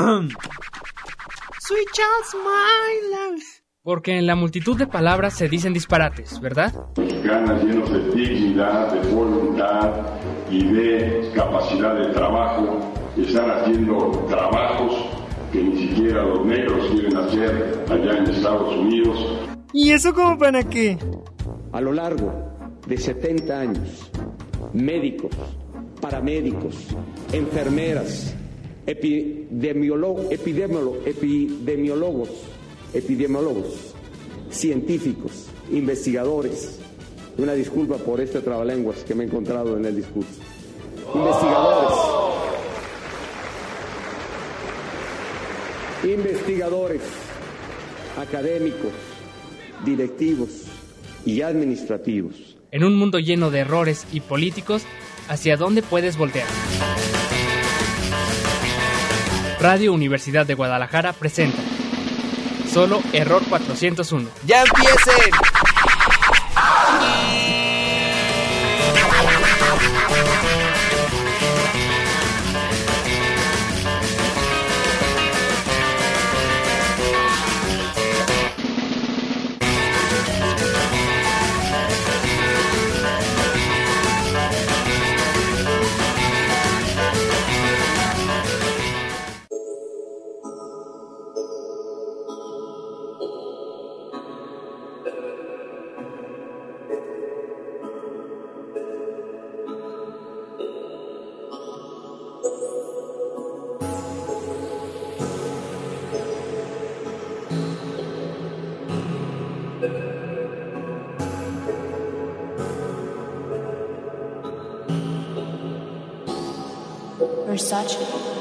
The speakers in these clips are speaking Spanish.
Sweet child's my love. Porque en la multitud de palabras se dicen disparates, ¿verdad? Mexicanas llenos de dignidad, de voluntad y de capacidad de trabajo están haciendo trabajos que ni siquiera los negros quieren hacer allá en Estados Unidos. ¿Y eso como para qué? A lo largo de 70 años, médicos, paramédicos, enfermeras, epidemiólogos, científicos, investigadores. Una disculpa por este trabalenguas que me he encontrado en el discurso. Investigadores, académicos, directivos y administrativos. En un mundo lleno de errores y políticos, ¿hacia dónde puedes voltear? Radio Universidad de Guadalajara presenta Solo Error 401. ¡Ya empiecen! Versace.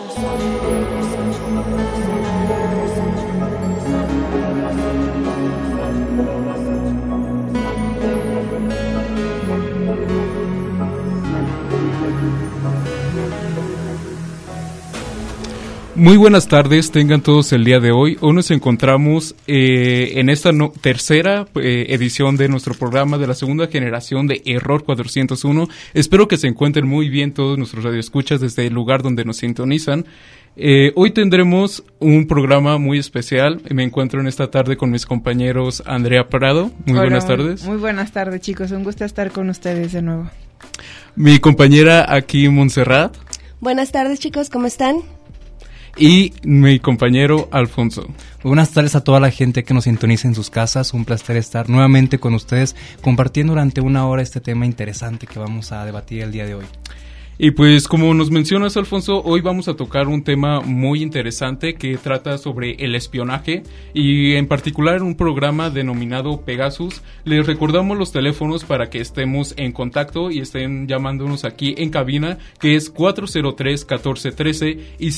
Muy buenas tardes, tengan todos el día de hoy. Hoy nos encontramos en esta tercera edición de nuestro programa de la segunda generación de Error 401. Espero que se encuentren muy bien todos nuestros radioescuchas desde el lugar donde nos sintonizan. Hoy tendremos un programa muy especial. Me encuentro en esta tarde con mis compañeros Andrea Prado. Muy buenas tardes. Muy buenas tardes, chicos. Un gusto estar con ustedes de nuevo. Mi compañera aquí, Montserrat. Buenas tardes, chicos. ¿Cómo están? Y mi compañero Alfonso. Buenas tardes a toda la gente que nos sintoniza en sus casas. Un placer estar nuevamente con ustedes compartiendo durante una hora este tema interesante que vamos a debatir el día de hoy. Y pues como nos mencionas, Alfonso, hoy vamos a tocar un tema muy interesante que trata sobre el espionaje y en particular un programa denominado Pegasus. Les recordamos los teléfonos para que estemos en contacto y estén llamándonos aquí en cabina, que es 403-1413 y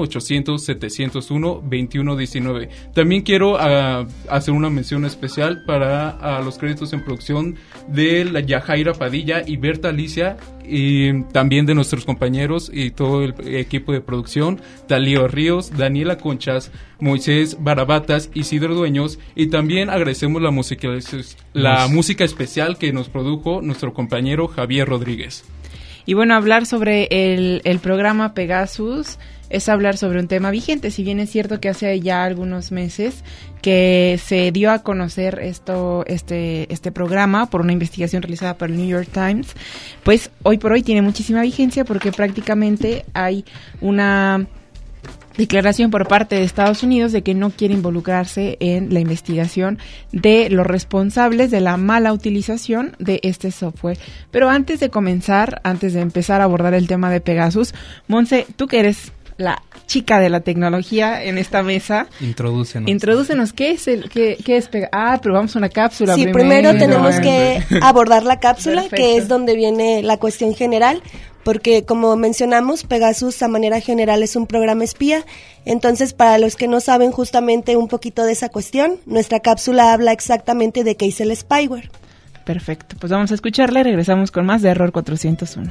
01800-701-2119. También quiero hacer una mención especial para los créditos en producción de la Yajaira Padilla y Berta Alicia, y también de nuestros compañeros y todo el equipo de producción, Talío Ríos, Daniela Conchas, Moisés Barabatas, Isidro Dueños, y también agradecemos la música especial que nos produjo nuestro compañero Javier Rodríguez. Y bueno, hablar sobre el programa Pegasus es hablar sobre un tema vigente, si bien es cierto que hace ya algunos meses que se dio a conocer este programa por una investigación realizada por el New York Times, pues hoy por hoy tiene muchísima vigencia porque prácticamente hay una declaración por parte de Estados Unidos de que no quiere involucrarse en la investigación de los responsables de la mala utilización de este software. Pero antes de empezar a abordar el tema de Pegasus, Monse, tú que eres la chica de la tecnología en esta mesa. Introdúcenos. ¿Qué es Pegasus? Probamos una cápsula. Sí, primero tenemos que abordar la cápsula, que es donde viene la cuestión general, porque como mencionamos, Pegasus a manera general es un programa espía. Entonces, para los que no saben justamente un poquito de esa cuestión, nuestra cápsula habla exactamente de qué es el spyware. Perfecto, pues vamos a escucharla y regresamos con más de Error 401.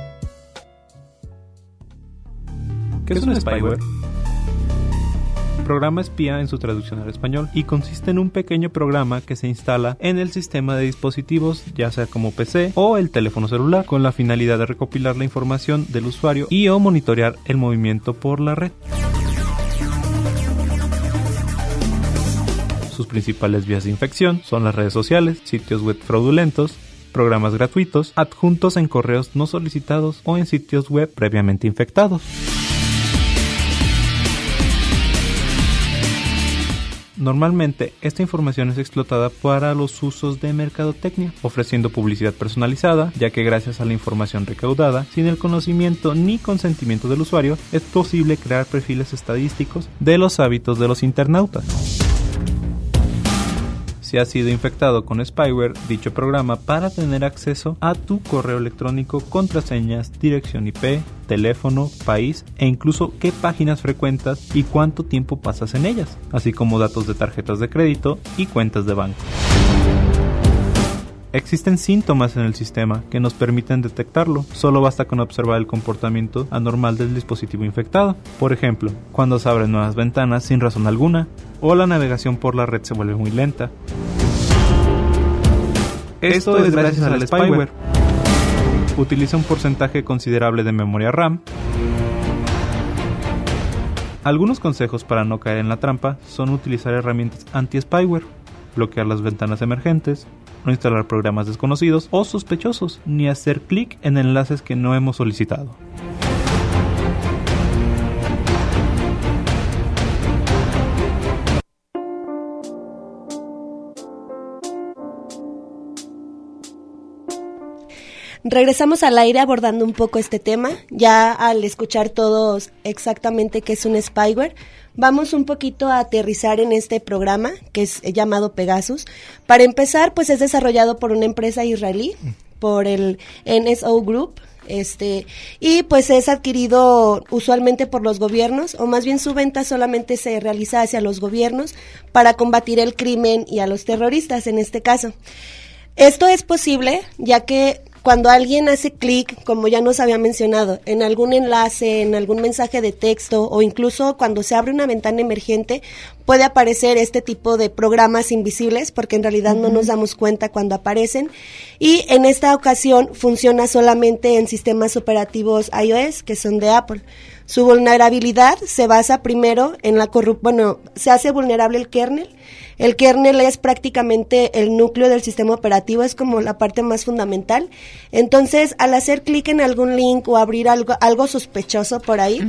¿Qué es un spyware? programa espía en su traducción al español y consiste en un pequeño programa que se instala en el sistema de dispositivos, ya sea como PC o el teléfono celular, con la finalidad de recopilar la información del usuario y o monitorear el movimiento por la red. Sus principales vías de infección son las redes sociales, sitios web fraudulentos, programas gratuitos, adjuntos en correos no solicitados o en sitios web previamente infectados. Normalmente, esta información es explotada para los usos de mercadotecnia, ofreciendo publicidad personalizada, ya que gracias a la información recaudada, sin el conocimiento ni consentimiento del usuario, es posible crear perfiles estadísticos de los hábitos de los internautas. Si has sido infectado con spyware, dicho programa para tener acceso a tu correo electrónico, contraseñas, dirección IP, teléfono, país e incluso qué páginas frecuentas y cuánto tiempo pasas en ellas, así como datos de tarjetas de crédito y cuentas de banco. Existen síntomas en el sistema que nos permiten detectarlo, solo basta con observar el comportamiento anormal del dispositivo infectado. Por ejemplo, cuando se abren nuevas ventanas sin razón alguna, o la navegación por la red se vuelve muy lenta. Esto es gracias al spyware. Utiliza un porcentaje considerable de memoria RAM. Algunos consejos para no caer en la trampa son utilizar herramientas anti-spyware, bloquear las ventanas emergentes, no instalar programas desconocidos o sospechosos, ni hacer clic en enlaces que no hemos solicitado. Regresamos al aire abordando un poco este tema, ya al escuchar todos exactamente qué es un spyware. Vamos un poquito a aterrizar en este programa que es llamado Pegasus. Para empezar, pues es desarrollado por una empresa israelí, por el NSO Group, y pues es adquirido usualmente por los gobiernos, o más bien su venta solamente se realiza hacia los gobiernos para combatir el crimen y a los terroristas en este caso. Esto es posible ya que cuando alguien hace clic, como ya nos había mencionado, en algún enlace, en algún mensaje de texto o incluso cuando se abre una ventana emergente, puede aparecer este tipo de programas invisibles porque en realidad no nos damos cuenta cuando aparecen. Y en esta ocasión funciona solamente en sistemas operativos iOS, que son de Apple. Su vulnerabilidad se basa primero en la se hace vulnerable el kernel. El kernel es prácticamente el núcleo del sistema operativo, es como la parte más fundamental. Entonces, al hacer clic en algún link o abrir algo sospechoso por ahí,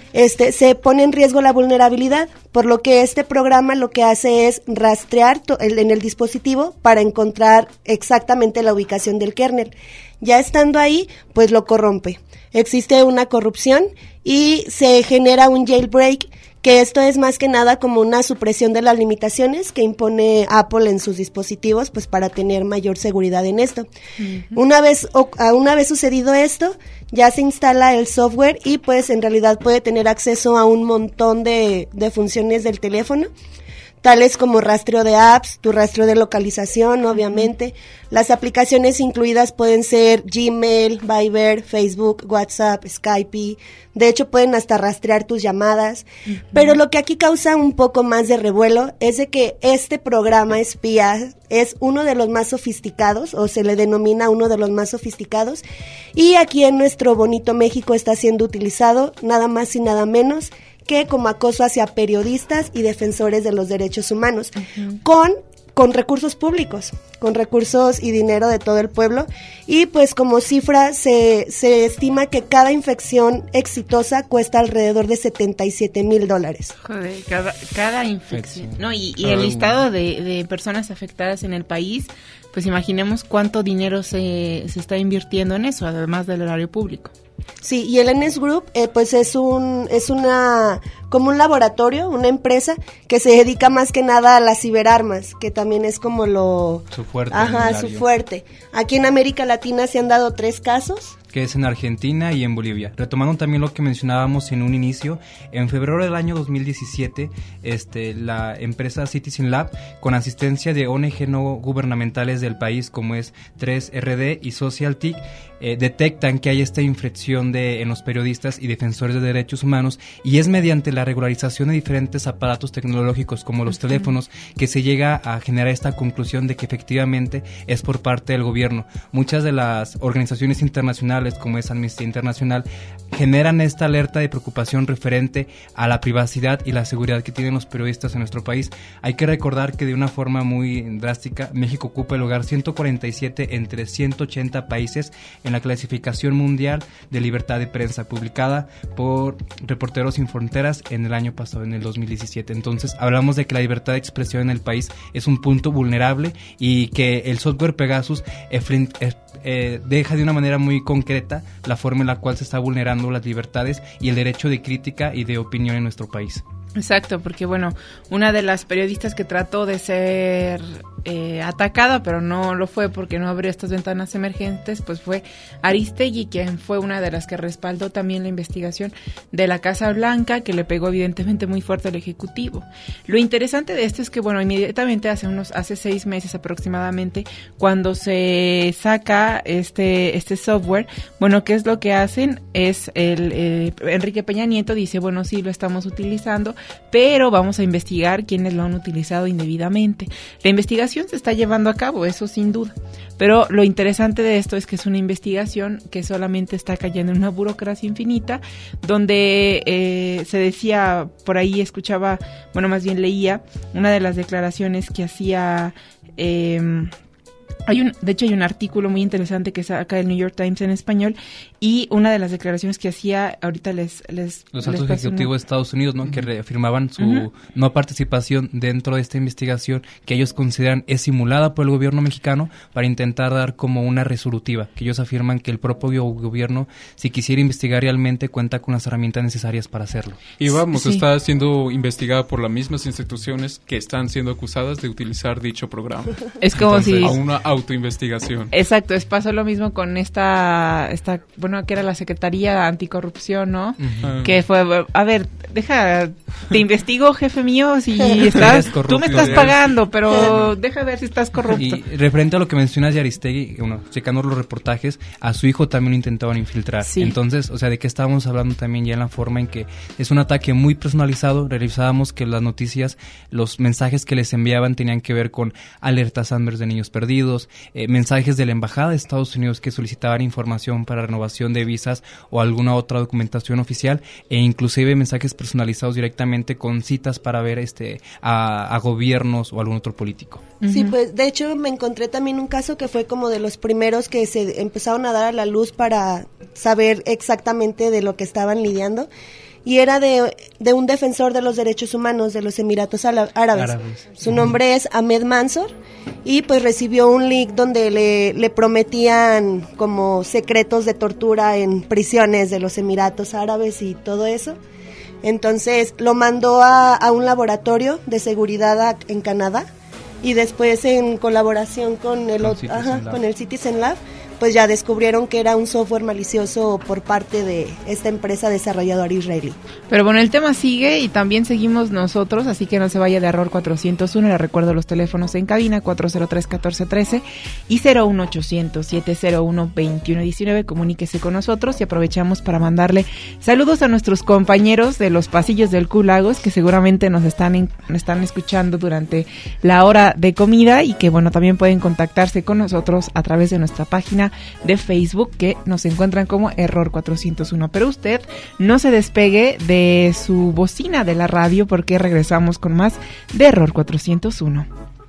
se pone en riesgo la vulnerabilidad, por lo que este programa lo que hace es rastrear en el dispositivo para encontrar exactamente la ubicación del kernel. Ya estando ahí, pues lo corrompe. Existe una corrupción y se genera un jailbreak, que esto es más que nada como una supresión de las limitaciones que impone Apple en sus dispositivos, pues para tener mayor seguridad en esto. Una vez sucedido esto, ya se instala el software y pues en realidad puede tener acceso a un montón de funciones del teléfono, tales como rastreo de apps, tu rastreo de localización, obviamente. Las aplicaciones incluidas pueden ser Gmail, Viber, Facebook, WhatsApp, Skype. De hecho, pueden hasta rastrear tus llamadas. Pero lo que aquí causa un poco más de revuelo es de que este programa espía es uno de los más sofisticados, o se le denomina uno de los más sofisticados. Y aquí en nuestro bonito México está siendo utilizado nada más y nada menos que como acoso hacia periodistas y defensores de los derechos humanos, con recursos públicos, con recursos y dinero de todo el pueblo. Y pues como cifra se estima que cada infección exitosa cuesta alrededor de $77,000. Joder, cada infección. No, y el listado de personas afectadas en el país, pues imaginemos cuánto dinero se está invirtiendo en eso, además del horario público. Sí, y el NS Group pues es como un laboratorio, una empresa que se dedica más que nada a las ciberarmas, que también es como su fuerte. Aquí en América Latina se han dado 3 casos que es en Argentina y en Bolivia. Retomando también lo que mencionábamos en un inicio, en febrero del año 2017, la empresa Citizen Lab, con asistencia de ONG no gubernamentales del país como es 3RD y SocialTIC, detectan que hay esta infracción en los periodistas y defensores de derechos humanos, y es mediante la regularización de diferentes aparatos tecnológicos como los teléfonos que se llega a generar esta conclusión de que efectivamente es por parte del gobierno. Muchas de las organizaciones internacionales como es Amnistía Internacional generan esta alerta de preocupación referente a la privacidad y la seguridad que tienen los periodistas en nuestro país. Hay que recordar que de una forma muy drástica, México ocupa el lugar 147 entre 180 países en la clasificación mundial de libertad de prensa publicada por Reporteros Sin Fronteras en el año pasado, en el 2017. Entonces hablamos de que la libertad de expresión en el país es un punto vulnerable y que el software Pegasus deja de una manera muy concreta la forma en la cual se está vulnerando las libertades y el derecho de crítica y de opinión en nuestro país. Exacto, porque bueno, una de las periodistas que trató de ser atacada, pero no lo fue porque no abrió estas ventanas emergentes, pues fue Aristegui, quien fue una de las que respaldó también la investigación de la Casa Blanca, que le pegó evidentemente muy fuerte al Ejecutivo. Lo interesante de esto es que, bueno, inmediatamente hace 6 meses aproximadamente, cuando se saca este software, bueno, ¿qué es lo que hacen? Es Enrique Peña Nieto dice, bueno, sí, lo estamos utilizando, pero vamos a investigar quiénes lo han utilizado indebidamente. La investigación se está llevando a cabo, eso sin duda, pero lo interesante de esto es que es una investigación que solamente está cayendo en una burocracia infinita, donde se decía, por ahí escuchaba, bueno, más bien leía una de las declaraciones que hacía... de hecho hay un artículo muy interesante que saca el New York Times en español, y una de las declaraciones que hacía, ahorita los altos ejecutivos de Estados Unidos, ¿no? Que reafirmaban su no participación dentro de esta investigación, que ellos consideran es simulada por el gobierno mexicano para intentar dar como una resolutiva, que ellos afirman que el propio gobierno, si quisiera investigar realmente, cuenta con las herramientas necesarias para hacerlo. Y vamos, está siendo investigada por las mismas instituciones que están siendo acusadas de utilizar dicho programa. Es como entonces, si... a una autoinvestigación. Exacto, pasó lo mismo con esta bueno, que era la Secretaría Anticorrupción, ¿no? Que fue, a ver, te investigo, jefe mío, si tú me estás pagando, pero deja ver si estás corrupto. Y referente a lo que mencionas de Aristegui, bueno, checando los reportajes, a su hijo también lo intentaban infiltrar. Sí. Entonces, o sea, ¿de qué estábamos hablando también ya en la forma en que es un ataque muy personalizado? Realizábamos que las noticias, los mensajes que les enviaban tenían que ver con alertas Amber de niños perdidos, mensajes de la Embajada de Estados Unidos que solicitaban información para renovación de visas o alguna otra documentación oficial, e inclusive mensajes personalizados directamente con citas para ver a gobiernos o algún otro político. Sí, pues de hecho me encontré también un caso que fue como de los primeros que se empezaron a dar a la luz para saber exactamente de lo que estaban lidiando, y era de un defensor de los derechos humanos de los Emiratos Árabes. Su nombre es Ahmed Mansour, y pues recibió un link donde le prometían como secretos de tortura en prisiones de los Emiratos Árabes y todo eso. Entonces lo mandó a un laboratorio de seguridad en Canadá, y después en colaboración con el Citizen Lab, pues ya descubrieron que era un software malicioso por parte de esta empresa desarrolladora israelí. Pero bueno, el tema sigue y también seguimos nosotros, así que no se vaya de Error 401. Le recuerdo los teléfonos en cabina, 403-1413 y 01800-701-2119. Comuníquese con nosotros y aprovechamos para mandarle saludos a nuestros compañeros de los pasillos del Q-Lagos, que seguramente nos están escuchando durante la hora de comida, y que bueno, también pueden contactarse con nosotros a través de nuestra página de Facebook, que nos encuentran como Error 401. Pero usted no se despegue de su bocina de la radio, porque regresamos con más de Error 401.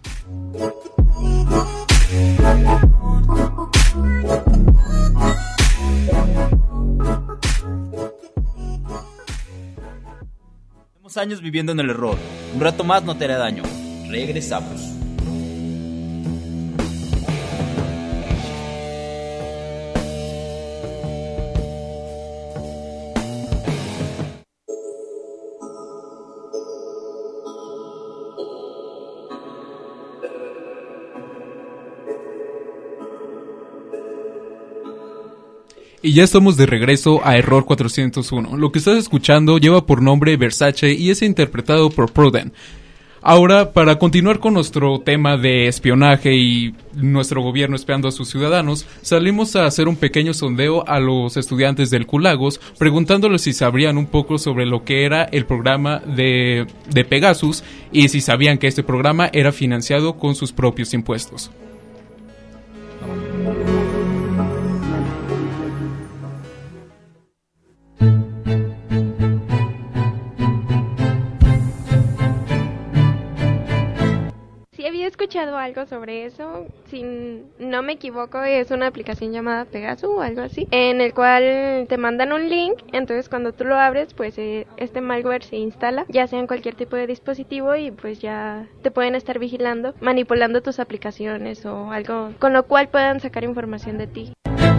Tenemos años viviendo en el error. Un rato más no te hará daño. Regresamos. Y ya estamos de regreso a Error 401. Lo que estás escuchando lleva por nombre Versace y es interpretado por Pruden. Ahora, para continuar con nuestro tema de espionaje y nuestro gobierno espiando a sus ciudadanos, salimos a hacer un pequeño sondeo a los estudiantes del Culagos, preguntándoles si sabrían un poco sobre lo que era el programa de Pegasus y si sabían que este programa era financiado con sus propios impuestos. Había escuchado algo sobre eso, si no me equivoco es una aplicación llamada Pegasus o algo así, en el cual te mandan un link, entonces cuando tú lo abres pues este malware se instala, ya sea en cualquier tipo de dispositivo y pues ya te pueden estar vigilando, manipulando tus aplicaciones o algo con lo cual puedan sacar información de ti.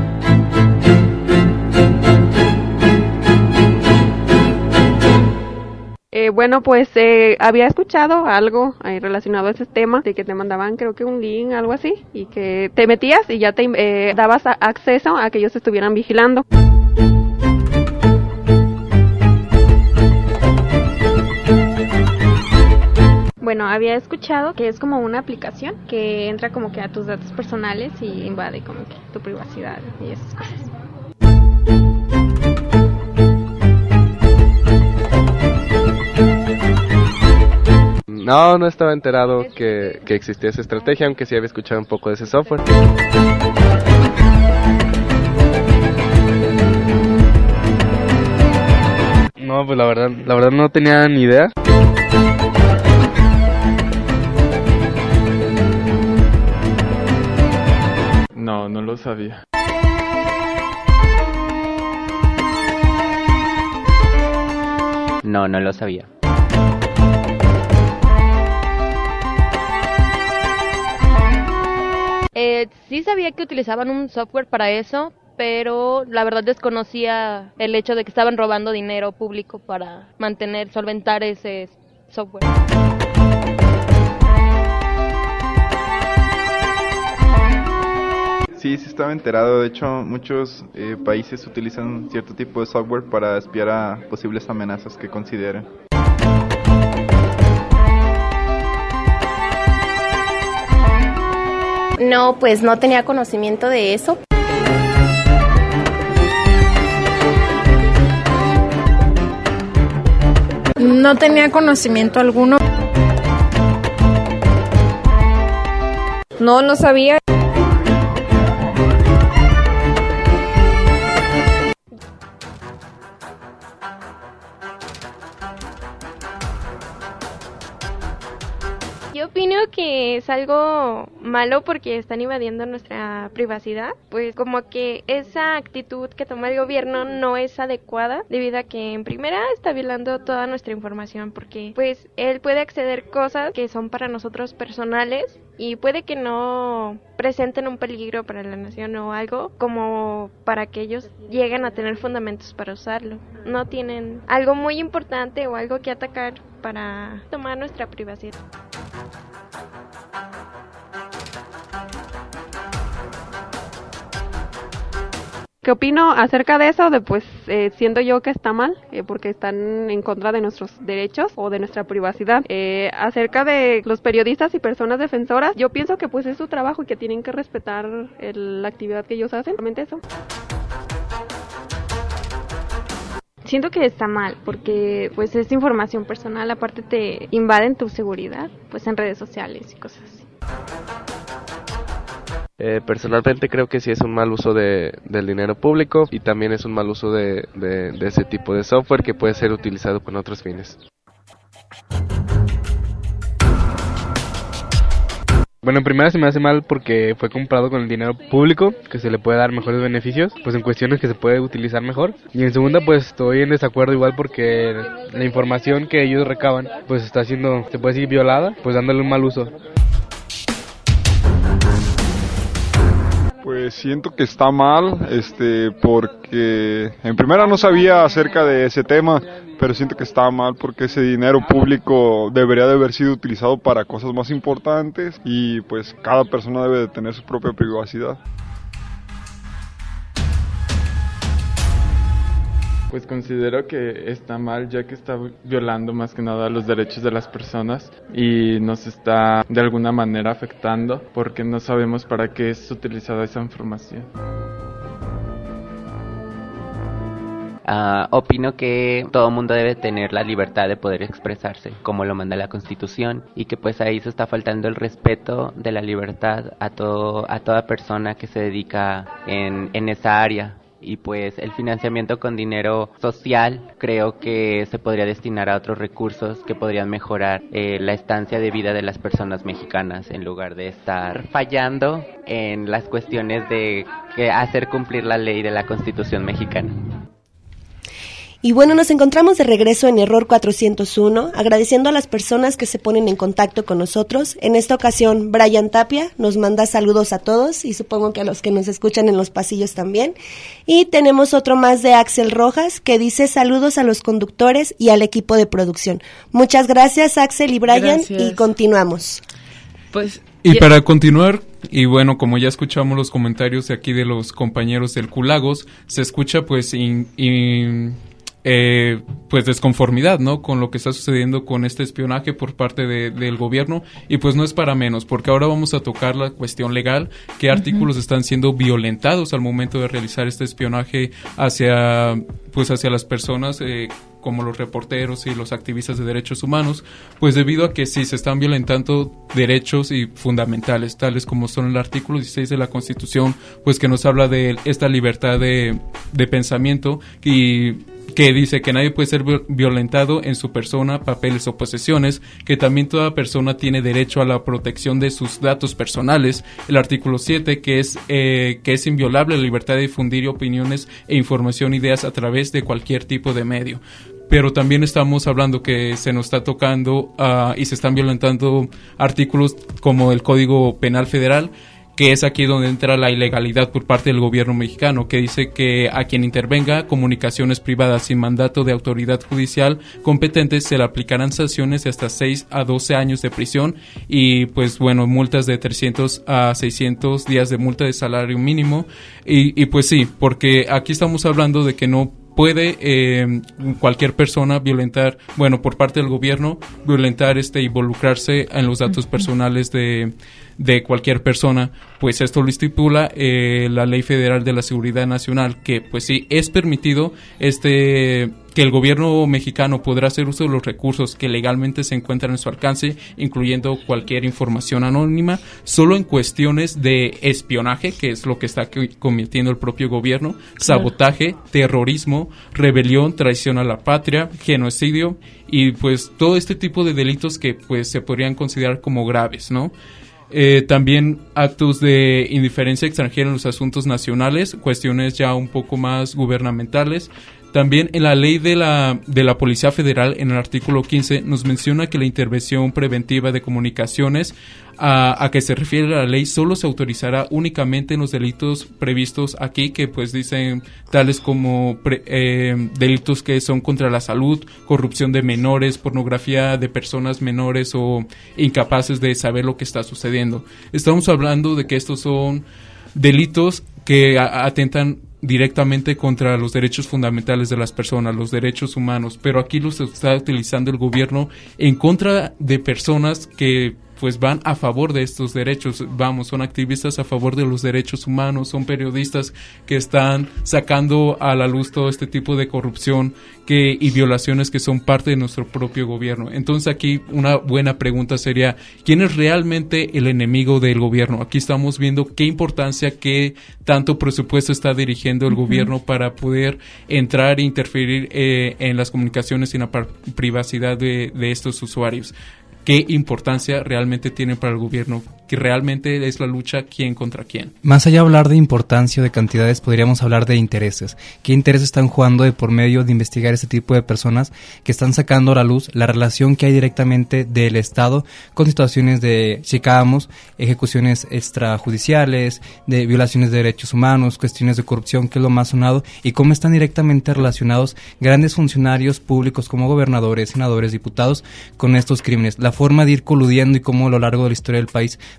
Bueno, pues había escuchado algo relacionado a ese tema, de que te mandaban creo que un link, algo así, y que te metías y ya te dabas acceso a que ellos estuvieran vigilando. Bueno, había escuchado que es como una aplicación que entra como que a tus datos personales y invade como que tu privacidad y esas cosas. No estaba enterado que existía esa estrategia, aunque sí había escuchado un poco de ese software. No, pues la verdad no tenía ni idea. No lo sabía. No lo sabía. Sí sabía que utilizaban un software para eso, pero la verdad desconocía el hecho de que estaban robando dinero público para solventar ese software. Sí estaba enterado. De hecho, muchos países utilizan cierto tipo de software para espiar a posibles amenazas que consideren. No, pues no tenía conocimiento de eso. No tenía conocimiento alguno. No sabía. Yo opino que es algo malo porque están invadiendo nuestra privacidad, pues como que esa actitud que toma el gobierno no es adecuada, debido a que en primera está violando toda nuestra información, porque pues él puede acceder cosas que son para nosotros personales y puede que no presenten un peligro para la nación o algo como para que ellos lleguen a tener fundamentos para usarlo. No tienen algo muy importante o algo que atacar para tomar nuestra privacidad. ¿Qué opino acerca de eso? Siento yo que está mal, porque están en contra de nuestros derechos o de nuestra privacidad. Acerca de los periodistas y personas defensoras, yo pienso que pues es su trabajo y que tienen que respetar la actividad que ellos hacen. Solamente eso. Siento que está mal porque pues es información personal, aparte te invaden tu seguridad pues en redes sociales y cosas así. Personalmente creo que sí es un mal uso del dinero público y también es un mal uso de ese tipo de software que puede ser utilizado con otros fines. Bueno, en primera se me hace mal porque fue comprado con el dinero público, que se le puede dar mejores beneficios, pues en cuestiones que se puede utilizar mejor. Y en segunda, pues estoy en desacuerdo igual porque la información que ellos recaban, pues está siendo, se puede decir, violada, pues dándole un mal uso. Pues siento que está mal, porque en primera no sabía acerca de ese tema, pero siento que está mal porque ese dinero público debería de haber sido utilizado para cosas más importantes y pues cada persona debe de tener su propia privacidad. Pues considero que está mal, ya que está violando más que nada los derechos de las personas y nos está de alguna manera afectando porque no sabemos para qué es utilizada esa información. Opino que todo mundo debe tener la libertad de poder expresarse, como lo manda la Constitución, y que pues ahí se está faltando el respeto de la libertad a toda persona que se dedica en esa área. Y pues el financiamiento con dinero social creo que se podría destinar a otros recursos que podrían mejorar la estancia de vida de las personas mexicanas, en lugar de estar fallando en las cuestiones de hacer cumplir la ley de la Constitución mexicana. Y bueno, nos encontramos de regreso en Error 401, agradeciendo a las personas que se ponen en contacto con nosotros. En esta ocasión, Brian Tapia nos manda saludos a todos y supongo que a los que nos escuchan en los pasillos también. Y tenemos otro más de Axel Rojas que dice saludos a los conductores y al equipo de producción. Muchas gracias, Axel y Brian, gracias. Y continuamos. Pues y para continuar, y bueno, como ya escuchamos los comentarios de aquí de los compañeros del Culagos, se escucha pues pues desconformidad, ¿no?, con lo que está sucediendo con este espionaje por parte del gobierno, y pues no es para menos, porque ahora vamos a tocar la cuestión legal, qué artículos están siendo violentados al momento de realizar este espionaje hacia las personas, como los reporteros y los activistas de derechos humanos, pues debido a que sí se están violentando derechos y fundamentales, tales como son el artículo 16 de la Constitución, pues que nos habla de esta libertad de pensamiento, y que dice que nadie puede ser violentado en su persona, papeles o posesiones, que también toda persona tiene derecho a la protección de sus datos personales. El artículo 7, que es inviolable la libertad de difundir opiniones e información, ideas a través de cualquier tipo de medio. Pero también estamos hablando que se nos está tocando y se están violentando artículos como el Código Penal Federal, que es aquí donde entra la ilegalidad por parte del gobierno mexicano, que dice que a quien intervenga comunicaciones privadas sin mandato de autoridad judicial competente se le aplicarán sanciones de hasta 6 a 12 años de prisión y pues bueno, multas de 300 a 600 días de multa de salario mínimo, y pues sí, porque aquí estamos hablando de que no puede cualquier persona violentar, bueno, por parte del gobierno, violentar involucrarse en los datos personales de cualquier persona, pues esto lo estipula la Ley Federal de la Seguridad Nacional, que pues sí es permitido que el gobierno mexicano podrá hacer uso de los recursos que legalmente se encuentran en su alcance, incluyendo cualquier información anónima, solo en cuestiones de espionaje, que es lo que está cometiendo el propio gobierno, sabotaje, terrorismo, rebelión, traición a la patria, genocidio y pues todo este tipo de delitos que pues se podrían considerar como graves, ¿no? También actos de indiferencia extranjera en los asuntos nacionales, cuestiones ya un poco más gubernamentales. También en la ley de la Policía Federal, en el artículo 15, nos menciona que la intervención preventiva de comunicaciones a que se refiere la ley solo se autorizará únicamente en los delitos previstos aquí, que pues dicen tales como delitos que son contra la salud, corrupción de menores, pornografía de personas menores o incapaces de saber lo que está sucediendo. Estamos hablando de que estos son delitos que atentan directamente contra los derechos fundamentales de las personas, los derechos humanos, pero aquí los está utilizando el gobierno en contra de personas que pues van a favor de estos derechos, son activistas a favor de los derechos humanos, son periodistas que están sacando a la luz todo este tipo de corrupción y violaciones que son parte de nuestro propio gobierno. Entonces aquí una buena pregunta sería, ¿quién es realmente el enemigo del gobierno? Aquí estamos viendo qué importancia, qué tanto presupuesto está dirigiendo el gobierno para poder entrar e interferir en las comunicaciones y en la privacidad de estos usuarios. ¿Qué importancia realmente tiene para el gobierno? Que realmente es la lucha quién contra quién. Más allá de hablar de importancia o de cantidades, podríamos hablar de intereses. ¿Qué intereses están jugando de por medio de investigar este tipo de personas que están sacando a la luz la relación que hay directamente del Estado con situaciones de, checábamos, ejecuciones extrajudiciales, de violaciones de derechos humanos, cuestiones de corrupción, que es lo más sonado, y cómo están directamente relacionados grandes funcionarios públicos como gobernadores, senadores, diputados con estos crímenes? La forma de ir coludiendo y cómo a lo largo de la historia del país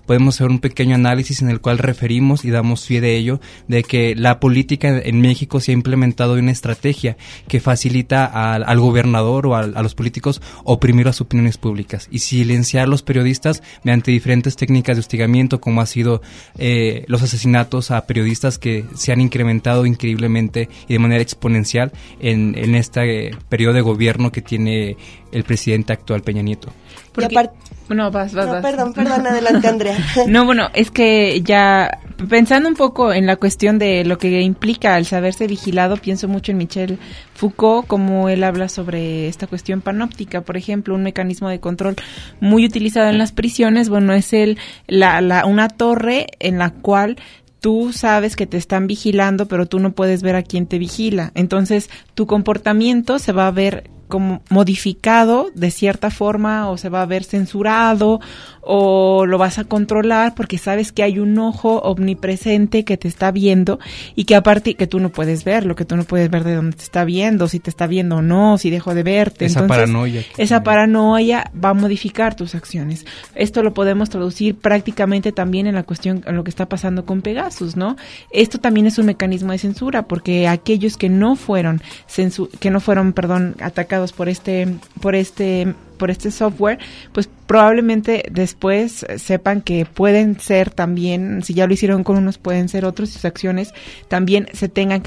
podemos hacer un pequeño análisis en el cual referimos y damos fe de ello, de que la política en México se ha implementado una estrategia que facilita al gobernador o a los políticos oprimir las opiniones públicas y silenciar a los periodistas mediante diferentes técnicas de hostigamiento, como ha sido los asesinatos a periodistas que se han incrementado increíblemente y de manera exponencial en este periodo de gobierno que tiene el presidente actual, Peña Nieto. Vas. Perdón, adelante, Andrea. No, bueno, es que ya pensando un poco en la cuestión de lo que implica el saberse vigilado, pienso mucho en Michel Foucault, como él habla sobre esta cuestión panóptica. Por ejemplo, un mecanismo de control muy utilizado en las prisiones, bueno, es una torre en la cual tú sabes que te están vigilando, pero tú no puedes ver a quién te vigila. Entonces, tu comportamiento se va a ver como modificado de cierta forma, o se va a ver censurado, o lo vas a controlar porque sabes que hay un ojo omnipresente que te está viendo y que aparte que tú no puedes verlo, que tú no puedes ver de dónde te está viendo, si te está viendo o no, si dejó de verte. Esa paranoia va a modificar tus acciones. Esto lo podemos traducir prácticamente también en la cuestión, en lo que está pasando con Pegasus, ¿no? Esto también es un mecanismo de censura, porque aquellos que no fueron atacados por este software, pues probablemente después sepan que pueden ser también, si ya lo hicieron con unos, pueden ser otros, y sus acciones también se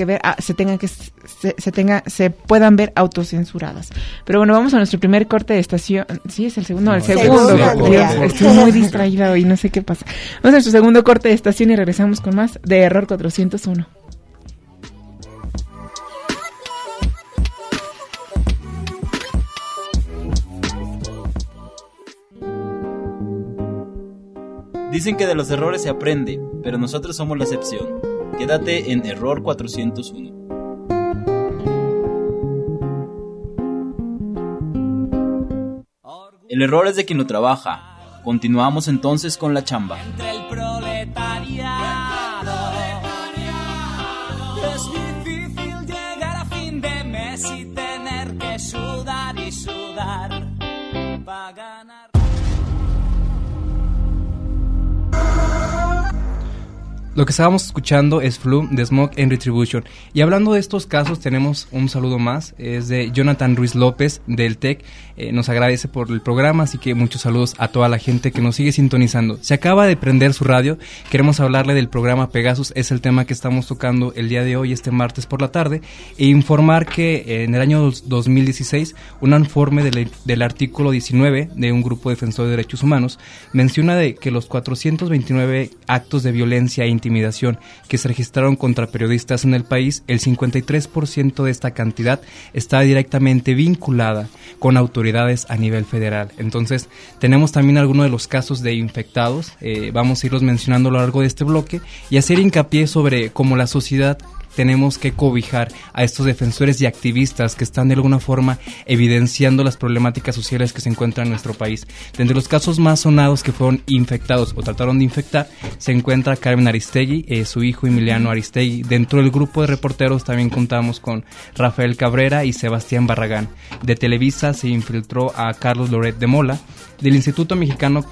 puedan ver autocensuradas. Pero bueno, vamos a nuestro primer corte de estación. Sí, es el segundo. No, el segundo. Dios, estoy muy distraída hoy, no sé qué pasa. Vamos a nuestro segundo corte de estación y regresamos con más de Error 401. Dicen que de los errores se aprende, pero nosotros somos la excepción. Quédate en Error 401. El error es de quien lo trabaja. Continuamos entonces con la chamba. Entre el proletariado. Es difícil llegar a fin de mes y tener que sudar y sudar para ganar. Lo que estábamos escuchando es Flume de Smoke and Retribution. Y hablando de estos casos, tenemos un saludo más. Es de Jonathan Ruiz López del TEC. Nos agradece por el programa, así que muchos saludos a toda la gente que nos sigue sintonizando. Se acaba de prender su radio. Queremos hablarle del programa Pegasus. Es el tema que estamos tocando el día de hoy, este martes por la tarde. E informar que en el año 2016, un informe del artículo 19 de un grupo defensor de derechos humanos menciona de que los 429 actos de violencia e intimidación que se registraron contra periodistas en el país, el 53% de esta cantidad está directamente vinculada con autoridades a nivel federal. Entonces, tenemos también algunos de los casos de infectados, vamos a irlos mencionando a lo largo de este bloque y hacer hincapié sobre cómo la sociedad tenemos que cobijar a estos defensores y activistas que están de alguna forma evidenciando las problemáticas sociales que se encuentran en nuestro país. Entre los casos más sonados que fueron infectados o trataron de infectar, se encuentra Carmen Aristegui, su hijo Emiliano Aristegui. Dentro del grupo de reporteros también contamos con Rafael Cabrera y Sebastián Barragán. De Televisa se infiltró a Carlos Loret de Mola. Del Instituto Mexicano,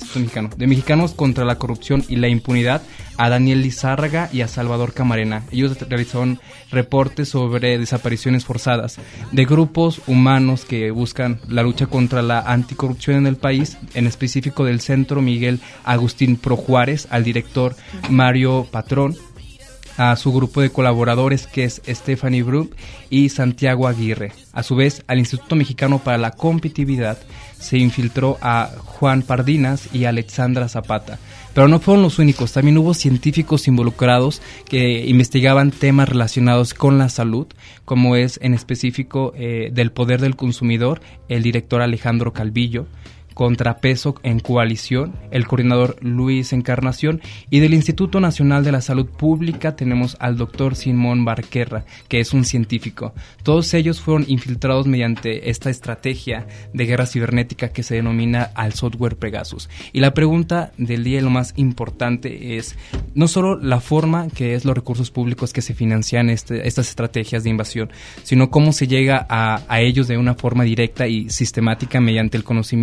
de Mexicanos contra la Corrupción y la Impunidad, a Daniel Lizárraga y a Salvador Camarena. Ellos realizaron reportes sobre desapariciones forzadas de grupos humanos que buscan la lucha contra la anticorrupción en el país, en específico del Centro Miguel Agustín Pro Juárez, al director Mario Patrón, a su grupo de colaboradores que es Stephanie Brum y Santiago Aguirre. A su vez, al Instituto Mexicano para la Competitividad se infiltró a Juan Pardinas y a Alexandra Zapata. Pero no fueron los únicos, también hubo científicos involucrados que investigaban temas relacionados con la salud, como es en específico del poder del consumidor, el director Alejandro Calvillo, Contrapeso en Coalición, el coordinador Luis Encarnación, y del Instituto Nacional de la Salud Pública tenemos al doctor Simón Barquerra, que es un científico. Todos ellos fueron infiltrados mediante esta estrategia de guerra cibernética que se denomina al software Pegasus. Y la pregunta del día, lo más importante, es no solo la forma que es los recursos públicos que se financian estas estrategias de invasión, sino cómo se llega a ellos de una forma directa y sistemática mediante el conocimiento e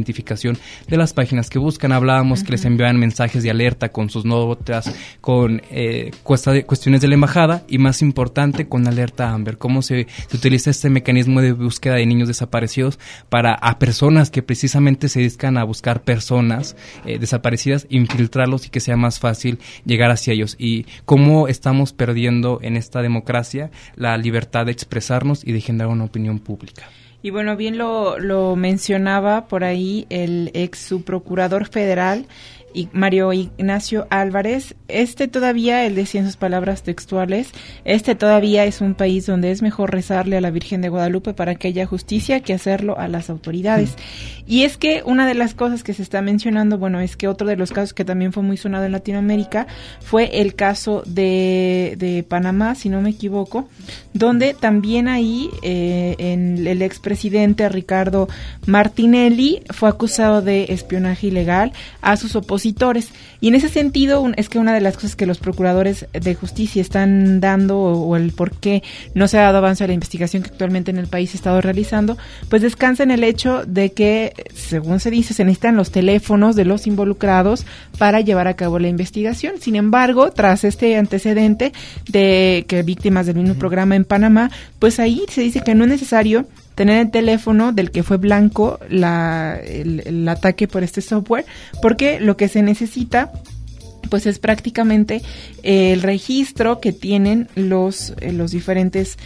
identificación de las páginas que buscan. Hablábamos que les enviaban mensajes de alerta con sus notas, con cuestiones de la embajada y, más importante, con alerta Amber. Cómo se utiliza este mecanismo de búsqueda de niños desaparecidos a personas que precisamente se dedican a buscar personas desaparecidas, infiltrarlos y que sea más fácil llegar hacia ellos. Y cómo estamos perdiendo en esta democracia la libertad de expresarnos y de generar una opinión pública. Y bueno, bien lo mencionaba por ahí el ex subprocurador federal, Mario Ignacio Álvarez. Todavía, él decía en sus palabras textuales, todavía es un país donde es mejor rezarle a la Virgen de Guadalupe para que haya justicia que hacerlo a las autoridades. Y es que una de las cosas que se está mencionando, bueno, es que otro de los casos que también fue muy sonado en Latinoamérica fue el caso de Panamá, si no me equivoco, donde también ahí el expresidente Ricardo Martinelli fue acusado de espionaje ilegal a sus opositores. Y en ese sentido es que una de las cosas que los procuradores de justicia están dando, o el por qué no se ha dado avance a la investigación que actualmente en el país se ha estado realizando, pues descansa en el hecho de que, según se dice, se necesitan los teléfonos de los involucrados para llevar a cabo la investigación. Sin embargo, tras este antecedente de que víctimas del mismo programa en Panamá, pues ahí se dice que no es necesario tener el teléfono del que fue blanco el ataque por este software, porque lo que se necesita pues es prácticamente el registro que tienen los diferentes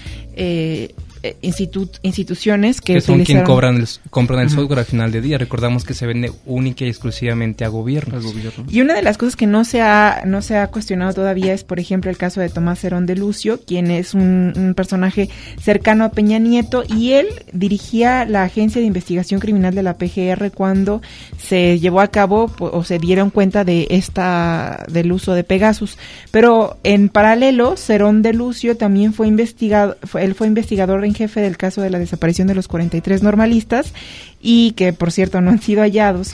instituciones que son quien compran el software al final de día. Recordamos que se vende única y exclusivamente a gobiernos. Y una de las cosas que no se ha cuestionado todavía es, por ejemplo, el caso de Tomás Herón de Lucio, quien es un personaje cercano a Peña Nieto, y él dirigía la Agencia de Investigación Criminal de la PGR cuando se llevó a cabo o se dieron cuenta del uso de Pegasus. Pero en paralelo, Herón de Lucio también fue investigador en jefe del caso de la desaparición de los 43 normalistas, y que por cierto no han sido hallados.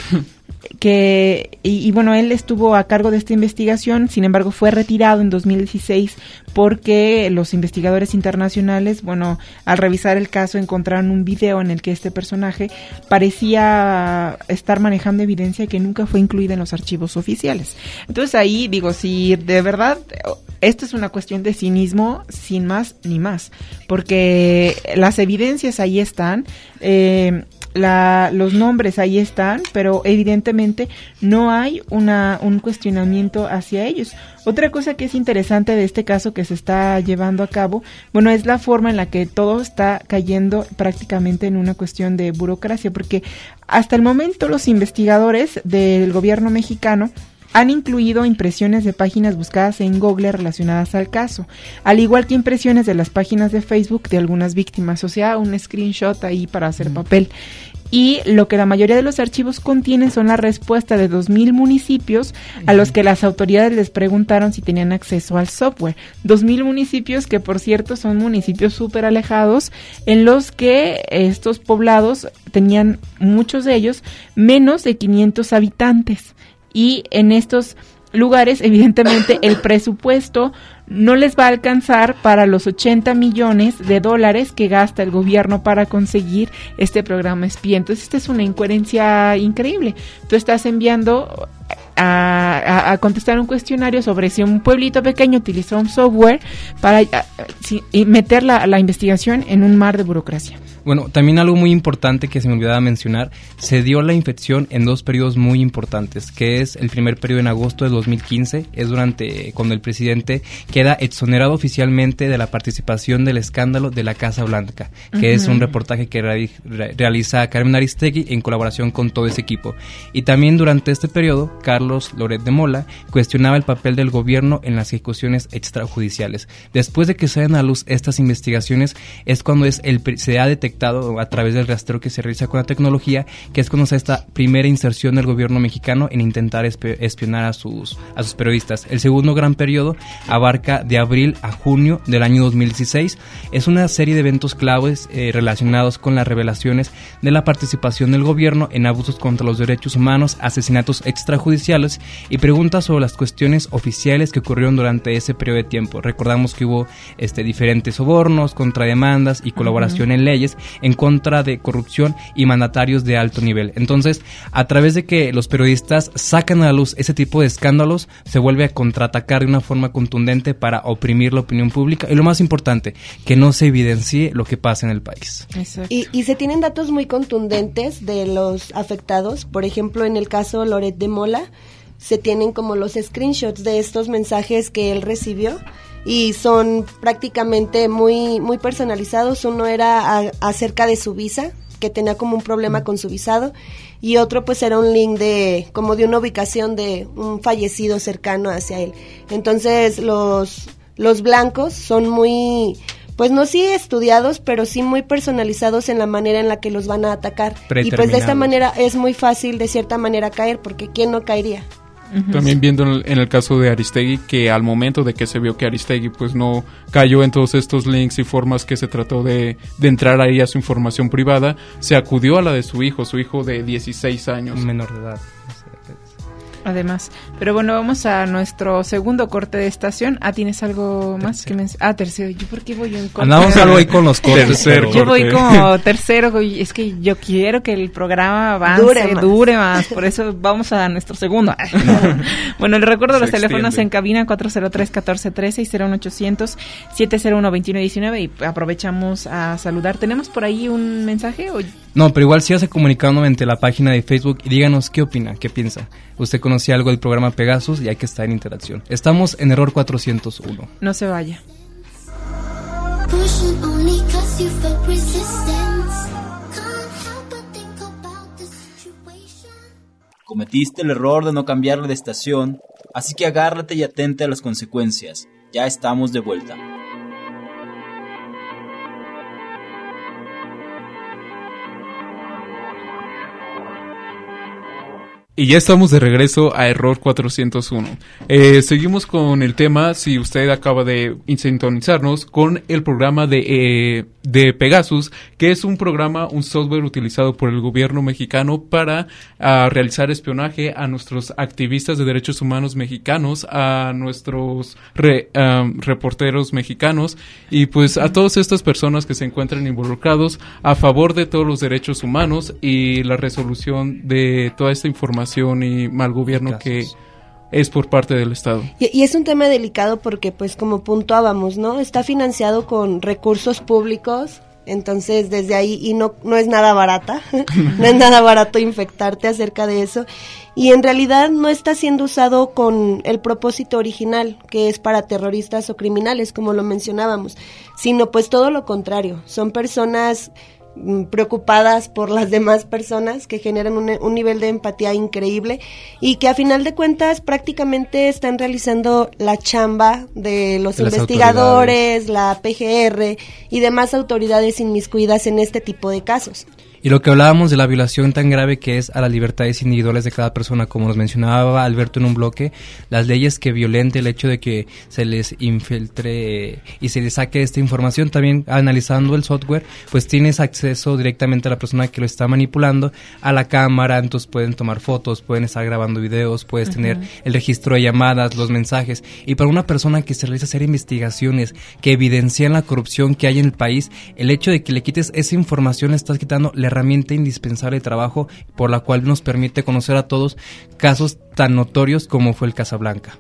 Y bueno, él estuvo a cargo de esta investigación, sin embargo fue retirado en 2016 porque los investigadores internacionales, bueno, al revisar el caso encontraron un video en el que este personaje parecía estar manejando evidencia que nunca fue incluida en los archivos oficiales. Entonces ahí digo, si de verdad esto es una cuestión de cinismo, sin más ni más, porque las evidencias ahí están, los nombres ahí están, pero evidentemente no hay un cuestionamiento hacia ellos. Otra cosa que es interesante de este caso que se está llevando a cabo, bueno, es la forma en la que todo está cayendo prácticamente en una cuestión de burocracia, porque hasta el momento los investigadores del gobierno mexicano han incluido impresiones de páginas buscadas en Google relacionadas al caso, al igual que impresiones de las páginas de Facebook de algunas víctimas, o sea, un screenshot ahí para hacer papel. Y lo que la mayoría de los archivos contienen son la respuesta de 2,000 municipios a los que las autoridades les preguntaron si tenían acceso al software. 2,000 municipios que, por cierto, son municipios súper alejados, en los que estos poblados tenían, muchos de ellos, menos de 500 habitantes. Y en estos lugares, evidentemente, el presupuesto no les va a alcanzar para los $80 millones que gasta el gobierno para conseguir este programa espía. Entonces, esta es una incoherencia increíble. Tú estás enviando a contestar un cuestionario sobre si un pueblito pequeño utilizó un software para meter la investigación en un mar de burocracia. Bueno, también algo muy importante que se me olvidaba mencionar, se dio la infección en 2 periodos muy importantes, que es el primer periodo en agosto de 2015, es cuando el presidente queda exonerado oficialmente de la participación del escándalo de la Casa Blanca, que es un reportaje que realiza Carmen Aristegui en colaboración con todo ese equipo. Y también durante este periodo, Carlos Loret de Mola cuestionaba el papel del gobierno en las ejecuciones extrajudiciales. Después de que salgan a luz estas investigaciones, es cuando se ha detectado a través del rastreo que se realiza con la tecnología, que es cuando se esta primera inserción del gobierno mexicano en intentar espionar a sus periodistas. El segundo gran periodo abarca de abril a junio del año 2016. Es una serie de eventos claves relacionados con las revelaciones de la participación del gobierno en abusos contra los derechos humanos, asesinatos extrajudiciales sociales y pregunta sobre las cuestiones oficiales que ocurrieron durante ese periodo de tiempo. Recordamos que hubo diferentes sobornos, contrademandas y colaboración en leyes en contra de corrupción y mandatarios de alto nivel. Entonces, a través de que los periodistas sacan a la luz ese tipo de escándalos, se vuelve a contraatacar de una forma contundente para oprimir la opinión pública y lo más importante, que no se evidencie lo que pasa en el país. Exacto. Y se tienen datos muy contundentes de los afectados. Por ejemplo, en el caso Loret de Mola, se tienen como los screenshots de estos mensajes que él recibió y son prácticamente muy, muy personalizados. Uno era acerca de su visa, que tenía como un problema con su visado, y otro pues era un link de como de una ubicación de un fallecido cercano hacia él. Entonces los blancos son muy, pues no sí estudiados, pero sí muy personalizados en la manera en la que los van a atacar. Y pues de esta manera es muy fácil de cierta manera caer, porque ¿quién no caería? También viendo en el caso de Aristegui, que al momento de que se vio que Aristegui pues no cayó en todos estos links y formas que se trató de entrar ahí a su información privada, se acudió a la de su hijo de 16 años. Menor de edad. Además, pero bueno, vamos a nuestro segundo corte de estación. ¿Tienes algo más que mencionar? Tercero. ¿Yo por qué voy en corte? Andamos algo ahí con los cortes. Yo voy como tercero. Es que yo quiero que el programa avance, dure más. Por eso vamos a nuestro segundo. Bueno, les recuerdo los teléfonos en cabina 403-1413 y 01800-701-2119. Y aprovechamos a saludar. ¿Tenemos por ahí un mensaje? No, pero igual sígase comunicando mediante la página de Facebook y díganos qué opina, qué piensa. Usted conocía algo del programa Pegasus y hay que estar en interacción. Estamos en Error 401. No se vaya. Cometiste el error de no cambiarle de estación, así que agárrate y atente a las consecuencias. Ya estamos de vuelta. Y ya estamos de regreso a Error 401. Seguimos con el tema, si usted acaba de sintonizarnos, con el programa de Pegasus, que es un programa, un software utilizado por el gobierno mexicano para realizar espionaje a nuestros activistas de derechos humanos mexicanos, a nuestros reporteros mexicanos y pues a todas estas personas que se encuentran involucrados a favor de todos los derechos humanos y la resolución de toda esta información y mal gobierno que es por parte del Estado. Y es un tema delicado porque, pues como puntuábamos, ¿no? Está financiado con recursos públicos, entonces desde ahí, y no es nada barata, no es nada barato infectarte acerca de eso, y en realidad no está siendo usado con el propósito original, que es para terroristas o criminales, como lo mencionábamos, sino pues todo lo contrario, son personas preocupadas por las demás personas que generan un nivel de empatía increíble y que a final de cuentas prácticamente están realizando la chamba de los investigadores, la PGR y demás autoridades inmiscuidas en este tipo de casos. Y lo que hablábamos de la violación tan grave que es a las libertades individuales de cada persona, como nos mencionaba Alberto en un bloque, las leyes que violenten el hecho de que se les infiltre y se les saque esta información, también analizando el software, pues tienes acceso directamente a la persona que lo está manipulando, a la cámara, entonces pueden tomar fotos, pueden estar grabando videos, puedes tener el registro de llamadas, los mensajes, y para una persona que se realiza hacer investigaciones que evidencian la corrupción que hay en el país, el hecho de que le quites esa información, le estás quitando la herramienta indispensable de trabajo por la cual nos permite conocer a todos casos tan notorios como fue el Casablanca.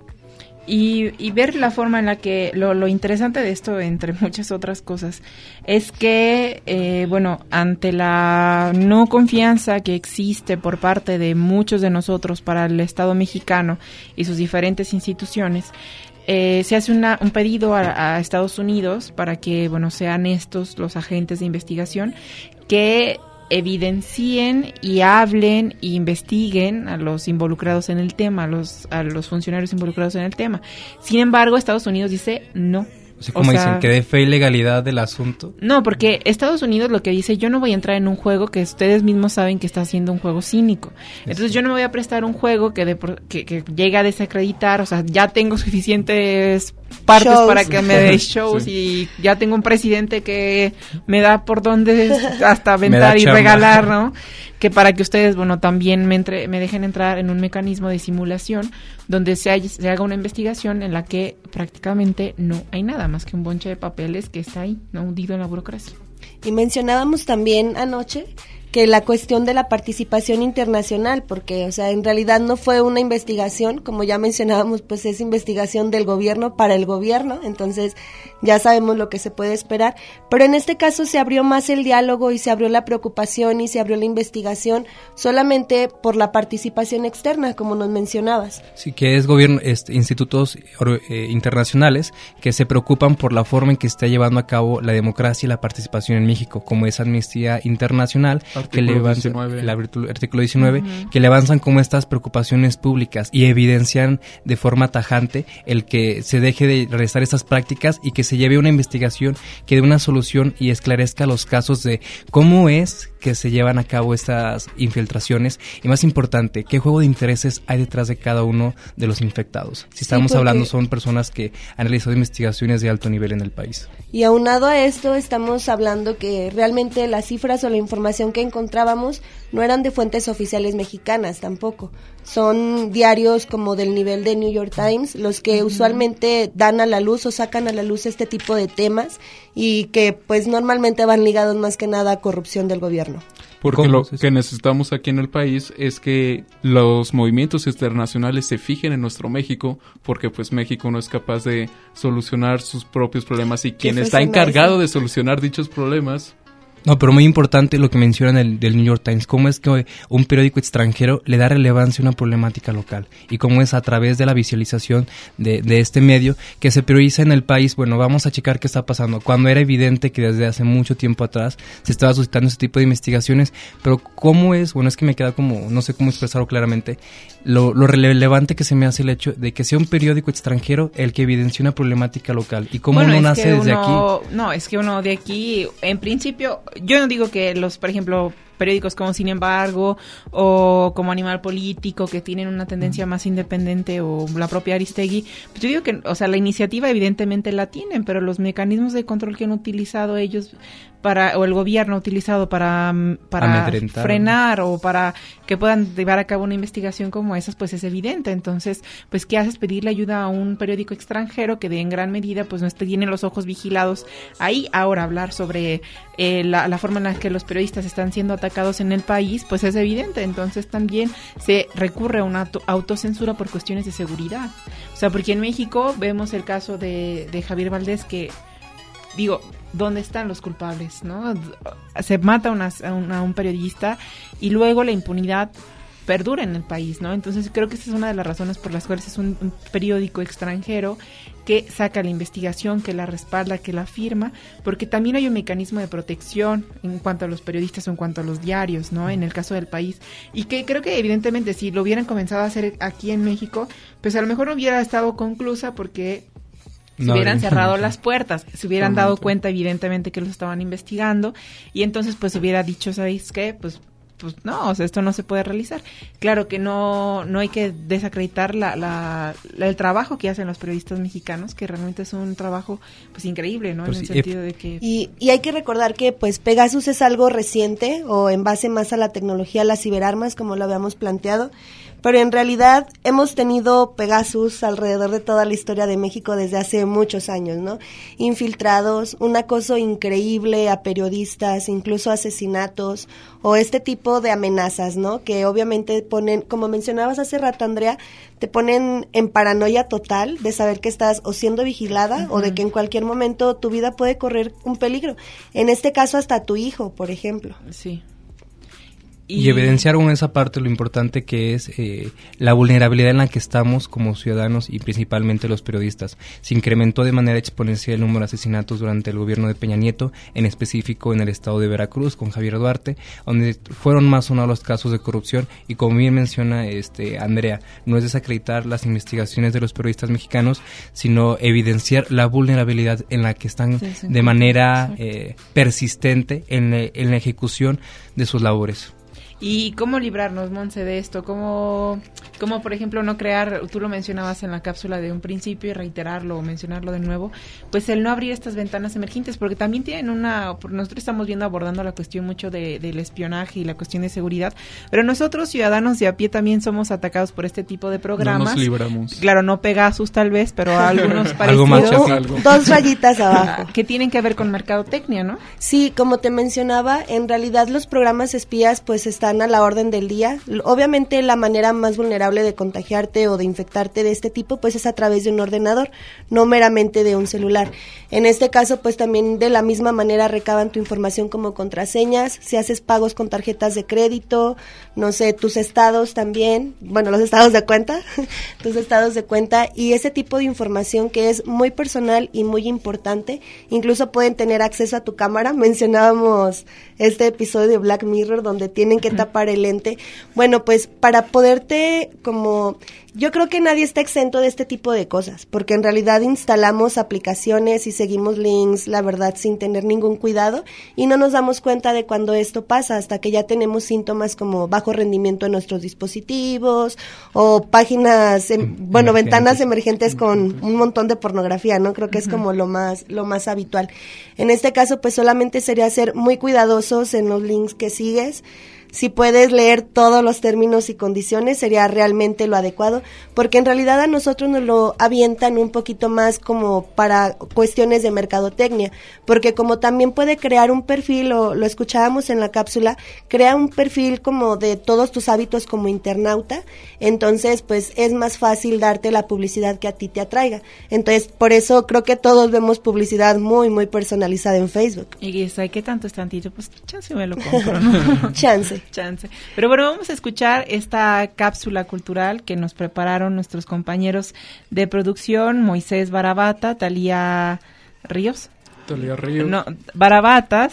Y ver la forma en la que lo interesante de esto, entre muchas otras cosas, es que, ante la no confianza que existe por parte de muchos de nosotros para el Estado mexicano y sus diferentes instituciones, se hace un pedido a Estados Unidos para que, sean estos los agentes de investigación que evidencien y hablen e investiguen a los involucrados en el tema, a los funcionarios involucrados en el tema. Sin embargo, Estados Unidos dice no. O sea, dicen, que dé fe y legalidad del asunto. No, porque Estados Unidos lo que dice, yo no voy a entrar en un juego que ustedes mismos saben que está siendo un juego cínico. Entonces yo no me voy a prestar un juego que llegue a desacreditar, o sea, ya tengo suficientes partes shows para que me dé shows y ya tengo un presidente que me da por donde hasta aventar y regalar, ¿no? que para que ustedes, bueno, también me dejen entrar en un mecanismo de simulación donde se haga una investigación en la que prácticamente no hay nada más que un bonche de papeles que está ahí, no hundido en la burocracia. Y mencionábamos también anoche que la cuestión de la participación internacional, porque, o sea, en realidad no fue una investigación, como ya mencionábamos, pues es investigación del gobierno para el gobierno, entonces ya sabemos lo que se puede esperar, pero en este caso se abrió más el diálogo y se abrió la preocupación y se abrió la investigación solamente por la participación externa, como nos mencionabas. Sí, que es gobierno, institutos internacionales que se preocupan por la forma en que está llevando a cabo la democracia y la participación en México, como es Amnistía Internacional, que le avanzan, el artículo 19, que le avanzan como estas preocupaciones públicas y evidencian de forma tajante el que se deje de realizar estas prácticas y que se lleve una investigación que dé una solución y esclarezca los casos de cómo es que se llevan a cabo estas infiltraciones y, más importante, qué juego de intereses hay detrás de cada uno de los infectados. Si estamos hablando, son personas que han realizado investigaciones de alto nivel en el país. Y aunado a esto, estamos hablando que realmente las cifras o la información que encontrábamos no eran de fuentes oficiales mexicanas tampoco. Son diarios como del nivel de New York Times, los que usualmente dan a la luz o sacan a la luz este tipo de temas y que pues normalmente van ligados más que nada a corrupción del gobierno. Porque lo que necesitamos aquí en el país es que los movimientos internacionales se fijen en nuestro México, porque pues México no es capaz de solucionar sus propios problemas y quien está encargado de solucionar dichos problemas. No, pero muy importante lo que mencionan del New York Times, cómo es que un periódico extranjero le da relevancia a una problemática local y cómo es a través de la visualización de este medio que se prioriza en el país. Bueno, vamos a checar qué está pasando, cuando era evidente que desde hace mucho tiempo atrás se estaba suscitando ese tipo de investigaciones, pero cómo es, bueno, es que me queda como, no sé cómo expresarlo claramente, lo relevante que se me hace el hecho de que sea un periódico extranjero el que evidencia una problemática local y cómo no nace desde aquí. No, es que uno de aquí, en principio, yo no digo que por ejemplo, periódicos como Sin Embargo o como Animal Político, que tienen una tendencia más independiente, o la propia Aristegui, pues yo digo que, o sea, la iniciativa evidentemente la tienen, pero los mecanismos de control que han utilizado ellos o el gobierno ha utilizado para frenar o para que puedan llevar a cabo una investigación como esas, pues es evidente. Entonces, pues ¿qué haces? Pedirle ayuda a un periódico extranjero que en gran medida pues no tiene los ojos vigilados ahí. Ahora, hablar sobre la forma en la que los periodistas están siendo atacados en el país, pues es evidente. Entonces también se recurre a una autocensura por cuestiones de seguridad. O sea, porque en México vemos el caso de Javier Valdés, que digo, ¿dónde están los culpables? ¿No? Se mata a un periodista y luego la impunidad perdura en el país, ¿no? Entonces creo que esa es una de las razones por las cuales es un periódico extranjero que saca la investigación, que la respalda, que la firma, porque también hay un mecanismo de protección en cuanto a los periodistas o en cuanto a los diarios, ¿no? En el caso del país, y que creo que evidentemente si lo hubieran comenzado a hacer aquí en México, pues a lo mejor no hubiera estado conclusa porque se hubieran cerrado las puertas, se hubieran dado cuenta evidentemente que los estaban investigando y entonces pues hubiera dicho, ¿sabéis qué? Pues no, o sea, esto no se puede realizar. Claro que no hay que desacreditar el trabajo que hacen los periodistas mexicanos, que realmente es un trabajo pues increíble, ¿no? Pues en el sentido de que... Y hay que recordar que pues Pegasus es algo reciente o en base más a la tecnología, las ciberarmas, como lo habíamos planteado, pero en realidad hemos tenido Pegasus alrededor de toda la historia de México desde hace muchos años, ¿no? Infiltrados, un acoso increíble a periodistas, incluso asesinatos o este tipo de amenazas, ¿no? Que obviamente ponen, como mencionabas hace rato, Andrea, te ponen en paranoia total de saber que estás o siendo vigilada o de que en cualquier momento tu vida puede correr un peligro. En este caso hasta tu hijo, por ejemplo. Sí. Y evidenciar con esa parte lo importante que es la vulnerabilidad en la que estamos como ciudadanos y principalmente los periodistas. Se incrementó de manera exponencial el número de asesinatos durante el gobierno de Peña Nieto, en específico en el estado de Veracruz con Javier Duarte, donde fueron más sonados los casos de corrupción y como bien menciona Andrea, no es desacreditar las investigaciones de los periodistas mexicanos, sino evidenciar la vulnerabilidad en la que están de manera persistente en la ejecución de sus labores. ¿Y cómo librarnos, Monse, de esto? ¿Cómo, por ejemplo, no crear, tú lo mencionabas en la cápsula de un principio y reiterarlo o mencionarlo de nuevo, pues el no abrir estas ventanas emergentes, porque también tienen nosotros estamos abordando la cuestión mucho del espionaje y la cuestión de seguridad, pero nosotros, ciudadanos de a pie, también somos atacados por este tipo de programas. No nos libramos. Claro, no Pegasus tal vez, pero algunos parecidos. Dos rayitas abajo. Que tienen que ver con mercadotecnia, ¿no? Sí, como te mencionaba, en realidad los programas espías pues están a la orden del día. Obviamente la manera más vulnerable de contagiarte o de infectarte de este tipo pues es a través de un ordenador, no meramente de un celular. En este caso pues también de la misma manera recaban tu información como contraseñas, si haces pagos con tarjetas de crédito, no sé, tus estados también, bueno, los estados de cuenta, tus estados de cuenta y ese tipo de información que es muy personal y muy importante. Incluso pueden tener acceso a tu cámara. Mencionábamos este episodio de Black Mirror donde tienen que tapar el lente. Bueno, pues para poderte yo creo que nadie está exento de este tipo de cosas, porque en realidad instalamos aplicaciones y seguimos links, la verdad, sin tener ningún cuidado y no nos damos cuenta de cuando esto pasa hasta que ya tenemos síntomas como bajo rendimiento en nuestros dispositivos o páginas, ventanas emergentes con un montón de pornografía, ¿no? Creo que es como lo más habitual. En este caso, pues solamente sería ser muy cuidadosos en los links que sigues. Si puedes leer todos los términos y condiciones, sería realmente lo adecuado, porque en realidad a nosotros nos lo avientan un poquito más como para cuestiones de mercadotecnia, porque como también puede crear un perfil, o lo escuchábamos en la cápsula, crea un perfil como de todos tus hábitos como internauta, entonces pues es más fácil darte la publicidad que a ti te atraiga. Entonces, por eso creo que todos vemos publicidad muy, muy personalizada en Facebook. Y ¿qué tanto es tantito? Pues chance me lo compro, ¿no? Chance. Pero bueno, vamos a escuchar esta cápsula cultural que nos prepararon nuestros compañeros de producción, Moisés Barabata, Talía Ríos. No, Barabata.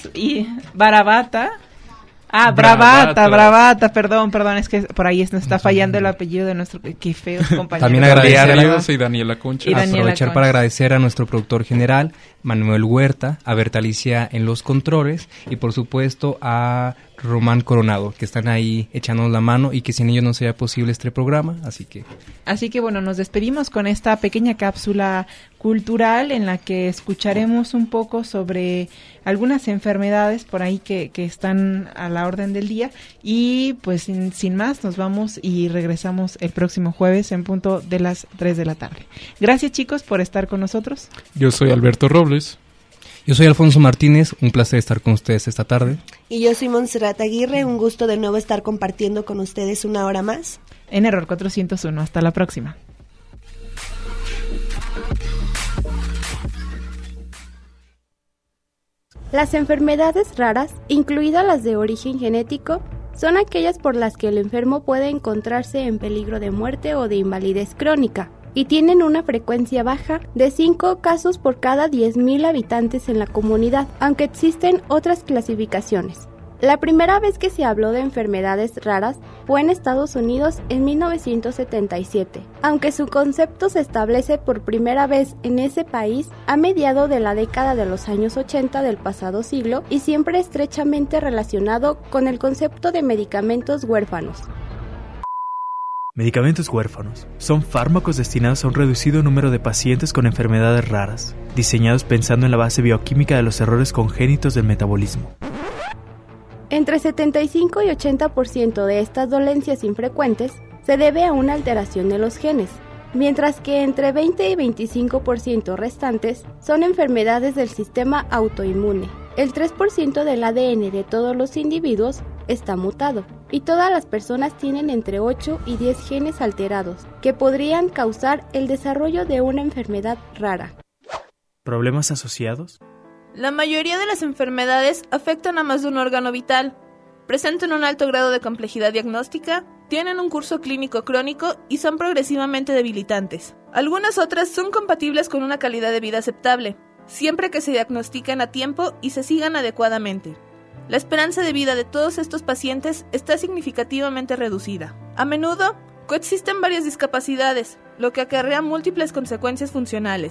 Bravata, perdón, es que por ahí nos está fallando el apellido de nuestro, qué feos compañeros. También agradecer y Daniela Concha. Aprovechar para agradecer a nuestro productor general, Manuel Huerta, a Berta Alicia en los controles y por supuesto a Román Coronado, que están ahí echándonos la mano y que sin ellos no sería posible este programa, así que bueno, nos despedimos con esta pequeña cápsula cultural en la que escucharemos un poco sobre algunas enfermedades por ahí que están a la orden del día y pues sin más nos vamos y regresamos el próximo jueves en punto de las 3 de la tarde. Gracias, chicos, por estar con nosotros. Yo soy Alberto Robles. Yo soy Alfonso Martínez, un placer estar con ustedes esta tarde. Y yo soy Montserrat Aguirre, un gusto de nuevo estar compartiendo con ustedes una hora más. En Error 401, hasta la próxima. Las enfermedades raras, incluidas las de origen genético, son aquellas por las que el enfermo puede encontrarse en peligro de muerte o de invalidez crónica, y tienen una frecuencia baja de 5 casos por cada 10.000 habitantes en la comunidad, aunque existen otras clasificaciones. La primera vez que se habló de enfermedades raras fue en Estados Unidos en 1977, aunque su concepto se establece por primera vez en ese país a mediados de la década de los años 80 del pasado siglo y siempre estrechamente relacionado con el concepto de medicamentos huérfanos. Medicamentos huérfanos son fármacos destinados a un reducido número de pacientes con enfermedades raras, diseñados pensando en la base bioquímica de los errores congénitos del metabolismo. Entre 75 y 80% de estas dolencias infrecuentes se debe a una alteración de los genes, mientras que entre 20 y 25% restantes son enfermedades del sistema autoinmune. El 3% del ADN de todos los individuos está mutado, y todas las personas tienen entre 8 y 10 genes alterados, que podrían causar el desarrollo de una enfermedad rara. ¿Problemas asociados? La mayoría de las enfermedades afectan a más de un órgano vital, presentan un alto grado de complejidad diagnóstica, tienen un curso clínico crónico y son progresivamente debilitantes. Algunas otras son compatibles con una calidad de vida aceptable, siempre que se diagnostiquen a tiempo y se sigan adecuadamente. La esperanza de vida de todos estos pacientes está significativamente reducida. A menudo, coexisten varias discapacidades, lo que acarrea múltiples consecuencias funcionales.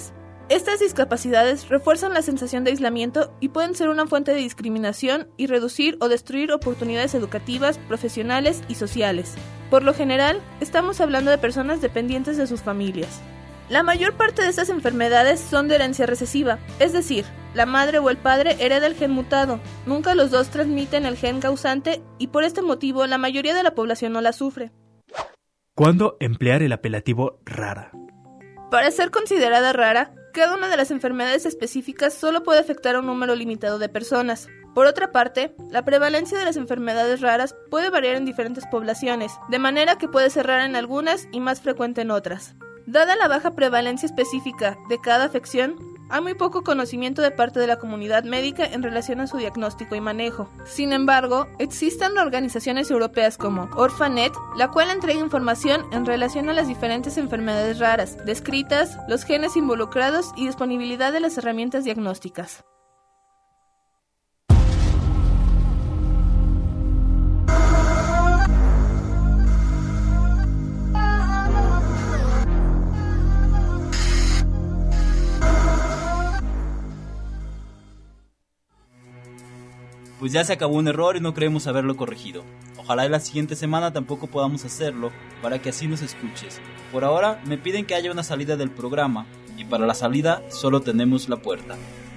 Estas discapacidades refuerzan la sensación de aislamiento y pueden ser una fuente de discriminación y reducir o destruir oportunidades educativas, profesionales y sociales. Por lo general, estamos hablando de personas dependientes de sus familias. La mayor parte de estas enfermedades son de herencia recesiva, es decir, la madre o el padre hereda el gen mutado, nunca los dos transmiten el gen causante y por este motivo la mayoría de la población no la sufre. ¿Cuándo emplear el apelativo rara? Para ser considerada rara, cada una de las enfermedades específicas solo puede afectar a un número limitado de personas. Por otra parte, la prevalencia de las enfermedades raras puede variar en diferentes poblaciones, de manera que puede ser rara en algunas y más frecuente en otras. Dada la baja prevalencia específica de cada afección, hay muy poco conocimiento de parte de la comunidad médica en relación a su diagnóstico y manejo. Sin embargo, existen organizaciones europeas como Orphanet, la cual entrega información en relación a las diferentes enfermedades raras, descritas, los genes involucrados y disponibilidad de las herramientas diagnósticas. Pues ya se acabó un error y no creemos haberlo corregido. Ojalá la siguiente semana tampoco podamos hacerlo para que así nos escuches. Por ahora me piden que haya una salida del programa y para la salida solo tenemos la puerta.